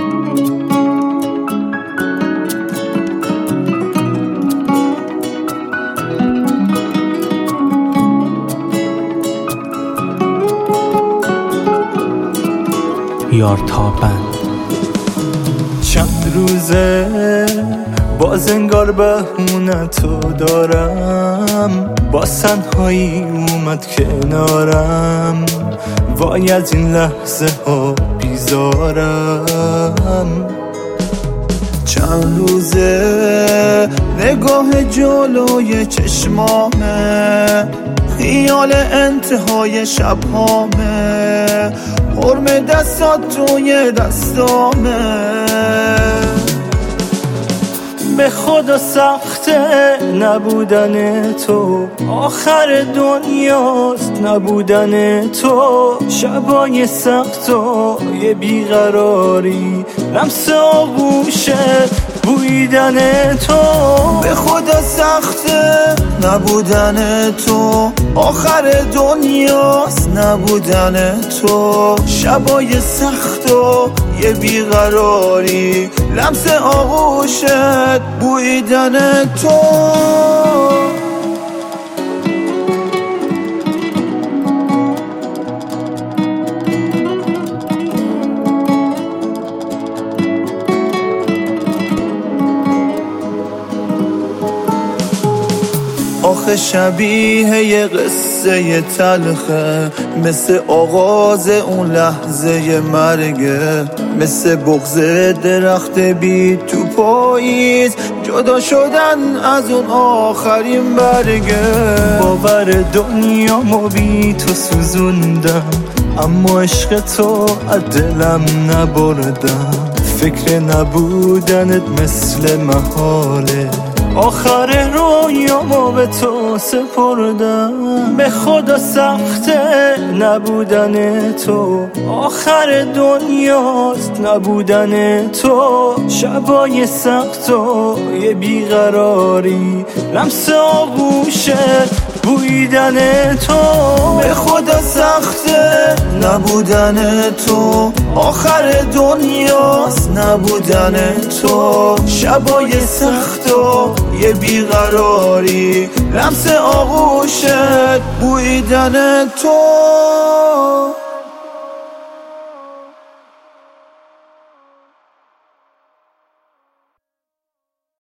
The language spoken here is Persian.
یارتابند. چند روزه باز انگار بهونه تو دارم، با تنهایی اومد کنارم، وای از این لحظه ها بیزارم. چند روزه نگاه جلوی چشمامه، خیال انتهای شبهامه، حرم دستات توی دستامه. به خدا سخته نبودن تو، آخر دنیاست نبودن تو، شبای سخت و یه بیقراری، لمس آغوشت بویدن تو. به خدا سخته نبودن تو، آخر دنیاست نبودن تو، شبای سخت و یه بیقراری، لمس آغوشت بویدن تو. آخه شبیه یه قصه تلخه، مثل آغاز اون لحظه مرگه، مثل بغض درخت بی تو پاییز، جدا شدن از اون آخرین برگه. باور دنیامو بی تو سوزوندم، اما عشق تو از دلم نبردم، فکر نبودنت مثل محاله، آخر رویامو به تو سپردم. به خدا سخته نبودن تو، آخر دنیاست نبودن تو، شبای سخت و یه بیقراری، لمس آغوشت بویدن تو. به خدا سخته نبودن تو، آخر دنیاست نبودن تو، شبای سخت و یه بیقراری، لمس آغوشت بویدن تو.